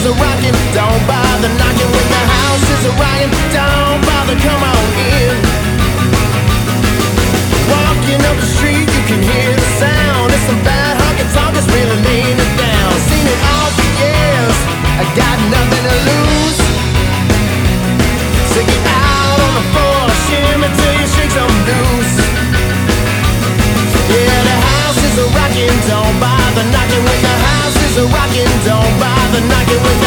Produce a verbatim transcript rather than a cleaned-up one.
a rocking, don't bother knocking. When the house is a rocking, don't bother, come on in. Walking up the street, you can hear the sound. It's some bad honky tonk, it's really laying it down. Seen it all for years, I got nothing to lose. So get out on the floor, shimmy till you shake some loose. Yeah, the house is a rocking, don't bother knocking. When the house is a rocking, don't bother knocking. When the